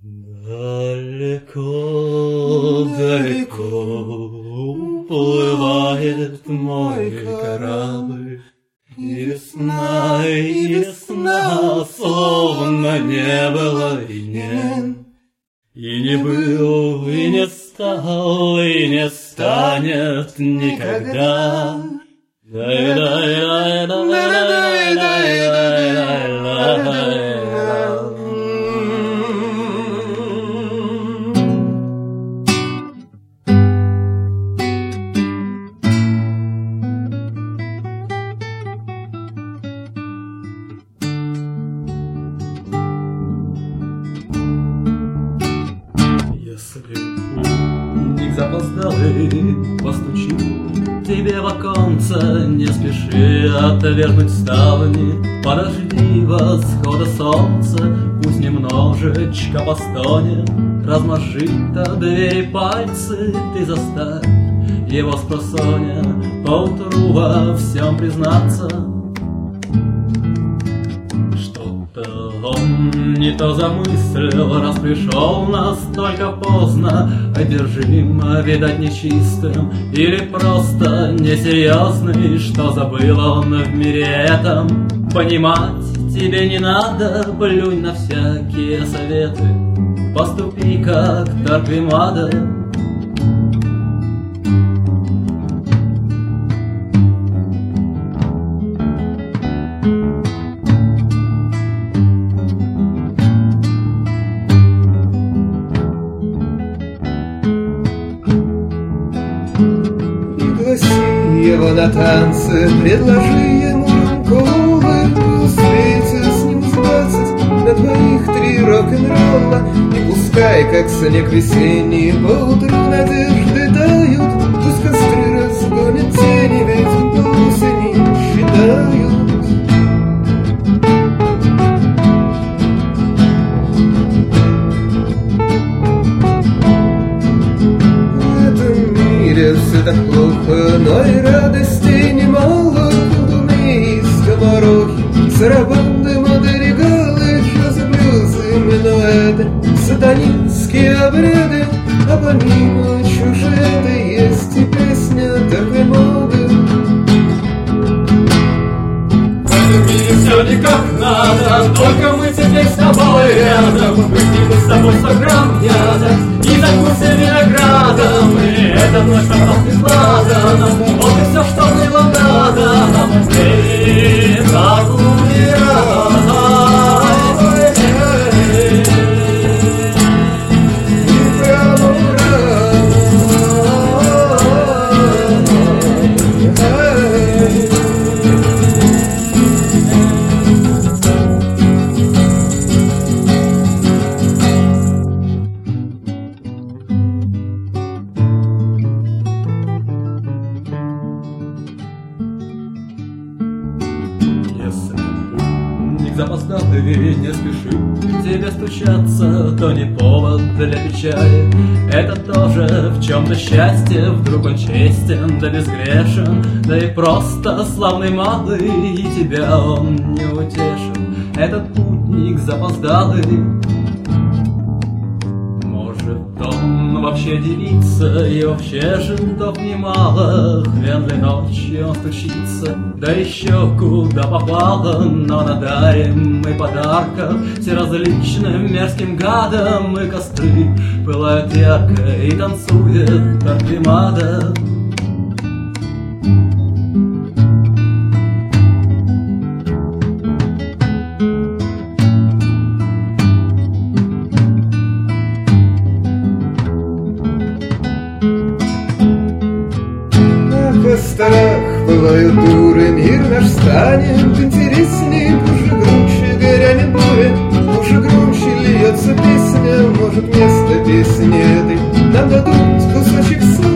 Далеко, далеко уплывает мой корабль, и весна, словно не было и нет. И не был, и не стал, и не станет никогда. Если путник запоздалый постучит тебе в оконце, не спеши отвергнуть ставни, подожди восхода солнца, пусть немножечко постонет, размажи до двери пальцы, ты заставь его спросонья поутру во всем признаться. Что-то он не то замыслил, раз пришел настолько поздно, одержимо, видать, нечистым, или просто несерьезный, что забыл он в мире этом. Понимать тебе не надо, плюнь на всякие советы, поступи как Торквемада. Его на танцы, предложи ему ранковы, успейте с ним сбросить на двоих 3 рок-н-ролла. И пускай, как снег весенний, поутру надежды дают, пусть костры разгонят тени, ведь до осени считают. Все так плохо, но и радостей немало. Колдуны и скоморохи, сарабанды, мадеригалы, джаз-блюзы, минуэты, сатанинские обряды, а помимо чужеты есть и песня Торквемады. В этом мире все не как надо, только мы теперь с тобой рядом. Выпьем с тобой 100 грамм яда и закусим виноградом. И эта ночь пахнет ладаном, вот и все, что было надо нам. Эй, так запоздалый, не спеши к тебе стучаться, то не повод для печали. Это тоже в чем-то счастье, вдруг он честен да безгрешен, да и просто славный малый, и тебя он не утешит. Этот путник запоздалый, он вообще девица, и вообще жидов немало. Хрен ли ночью он стучится, да еще куда попало. Но надарим мы подарков всеразличным мерзким гадам, и костры пылают ярко, и танцует Торквемада. В кострах бывают дуры, мир наш станет интересней, уже громче горянет буря, уже громче льется песня, может, вместо песни этой нам дадут кусочек сна.